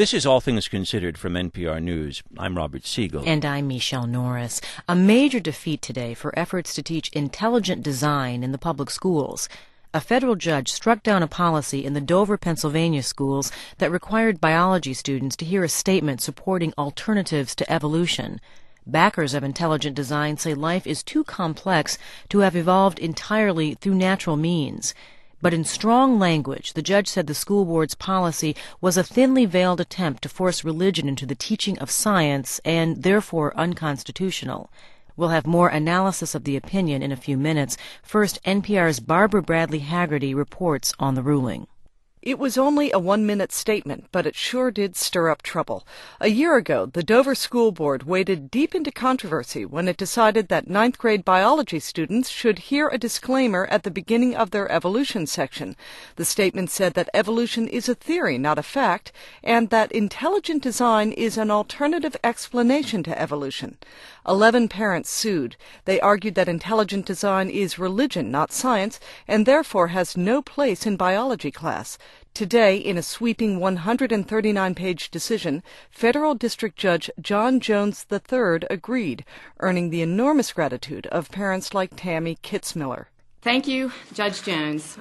This is All Things Considered from NPR News. I'm Robert Siegel. And I'm Michelle Norris. A major defeat today for efforts to teach intelligent design in the public schools. A federal judge struck down a policy in the Dover, Pennsylvania schools that required biology students to hear a statement supporting alternatives to evolution. Backers of intelligent design say life is too complex to have evolved entirely through natural means. But in strong language, the judge said the school board's policy was a thinly veiled attempt to force religion into the teaching of science and therefore unconstitutional. We'll have more analysis of the opinion in a few minutes. First, NPR's Barbara Bradley Haggerty reports on the ruling. It was only a 1-minute statement, but it sure did stir up trouble. A year ago, the Dover School Board waded deep into controversy when it decided that ninth-grade biology students should hear a disclaimer at the beginning of their evolution section. The statement said that evolution is a theory, not a fact, and that intelligent design is an alternative explanation to evolution. 11 parents sued. They argued that intelligent design is religion, not science, and therefore has no place in biology class. Today, in a sweeping 139-page decision, Federal District Judge John Jones III agreed, earning the enormous gratitude of parents like Tammy Kitzmiller. Thank you, Judge Jones.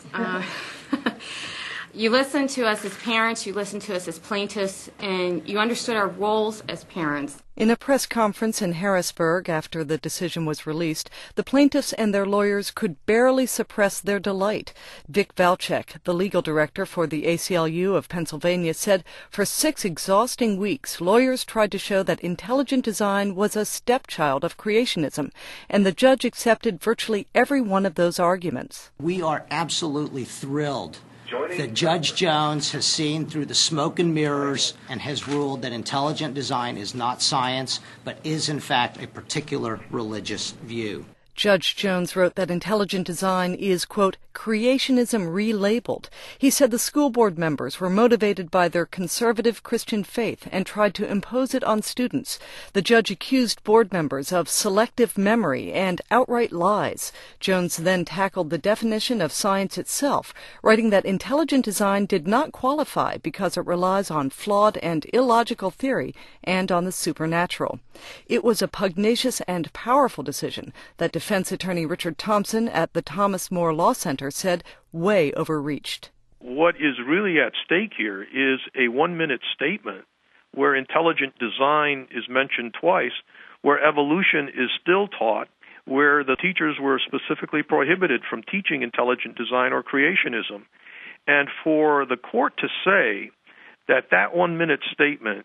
You listened to us as parents, you listened to us as plaintiffs, and you understood our roles as parents. In a press conference in Harrisburg after the decision was released, the plaintiffs and their lawyers could barely suppress their delight. Vic Valchek, the legal director for the ACLU of Pennsylvania, said for 6 exhausting weeks, lawyers tried to show that intelligent design was a stepchild of creationism, and the judge accepted virtually every one of those arguments. We are absolutely thrilled that Judge Jones has seen through the smoke and mirrors and has ruled that intelligent design is not science, but is in fact a particular religious view. Judge Jones wrote that intelligent design is, quote, creationism relabeled. He said the school board members were motivated by their conservative Christian faith and tried to impose it on students. The judge accused board members of selective memory and outright lies. Jones then tackled the definition of science itself, writing that intelligent design did not qualify because it relies on flawed and illogical theory and on the supernatural. It was a pugnacious and powerful decision that defense attorney Richard Thompson at the Thomas More Law Center said way overreached. What is really at stake here is a 1-minute statement where intelligent design is mentioned twice, where evolution is still taught, where the teachers were specifically prohibited from teaching intelligent design or creationism. And for the court to say that that 1-minute statement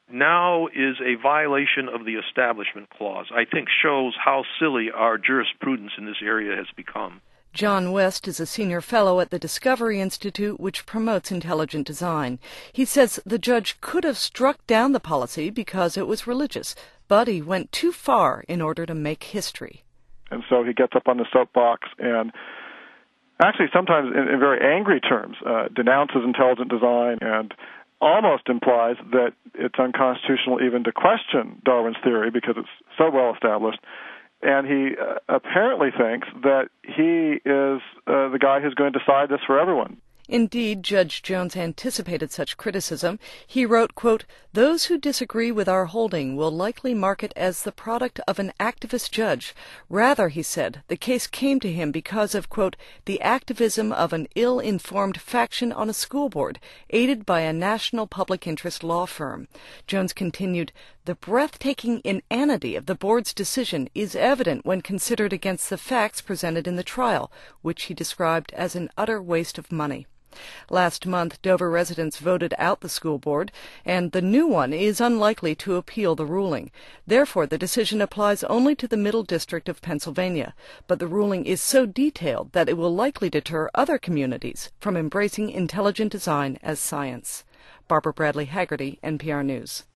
now is a violation of the Establishment Clause, I think shows how silly our jurisprudence in this area has become. John West is a senior fellow at the Discovery Institute, which promotes intelligent design. He says the judge could have struck down the policy because it was religious, but he went too far in order to make history. And so he gets up on the soapbox and actually sometimes in very angry terms denounces intelligent design and almost implies that it's unconstitutional even to question Darwin's theory because it's so well established. And he apparently thinks that he is the guy who's going to decide this for everyone. Indeed, Judge Jones anticipated such criticism. He wrote, quote, "Those who disagree with our holding will likely mark it as the product of an activist judge. Rather," he said, "the case came to him because of, quote, the activism of an ill-informed faction on a school board, aided by a national public interest law firm." Jones continued, "The breathtaking inanity of the board's decision is evident when considered against the facts presented in the trial, which he described as an utter waste of money." Last month, Dover residents voted out the school board, and the new one is unlikely to appeal the ruling. Therefore, the decision applies only to the Middle District of Pennsylvania. But the ruling is so detailed that it will likely deter other communities from embracing intelligent design as science. Barbara Bradley Haggerty, NPR News.